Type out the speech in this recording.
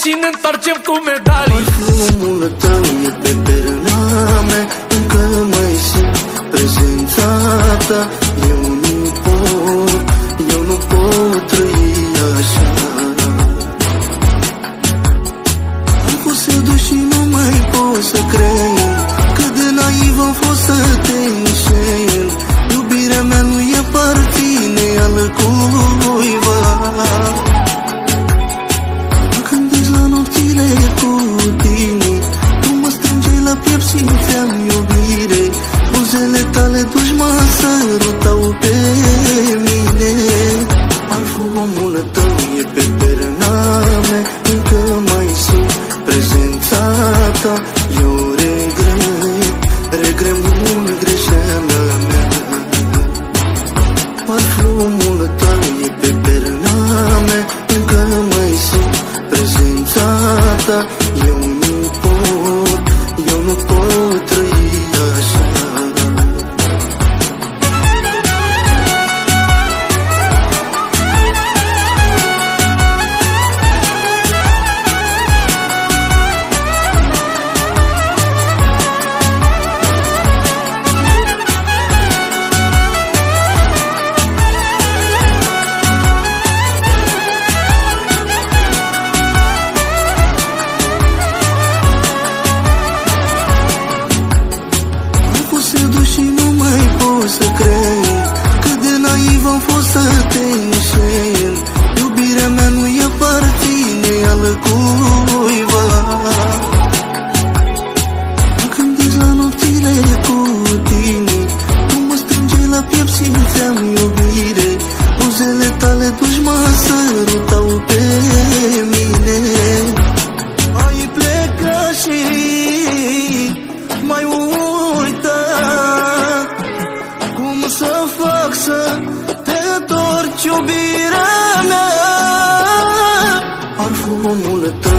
și ne întoarcem cu medalii. Parfumul tău e pe perna mea, încă mai simt prezența ta. Eu nu pot trăi așa. Am fost sedus și nu mai pot să cred, cât de naiv am fost să te înșel. Iubirea mea nu e partine altcuiva. Mă gândesc la nopțile cu tine, tu mă strângeai la piept, simțeam iubire. Buzele tale duși mă sărutau pe mine. Parfumul tău e pe perna mea, încă mai simt prezența ta. Eu regret mult greșeala mea. Parfumul tău e pe perna mea, încă mai simt prezența ta. Eu nu pot trăi așa. Să cred, cât de naiv am fost să te înșel. Iubirea mea nu e partine altcuiva. Mă gândesc la nopțile cu tine, tu mă strângeai la piept, simțeam iubire. Buzele tale duși mă sărutau pe mine. Ai plecat și mai uitat. Cum să fac să te întorci, iubirea mea? Parfumul tău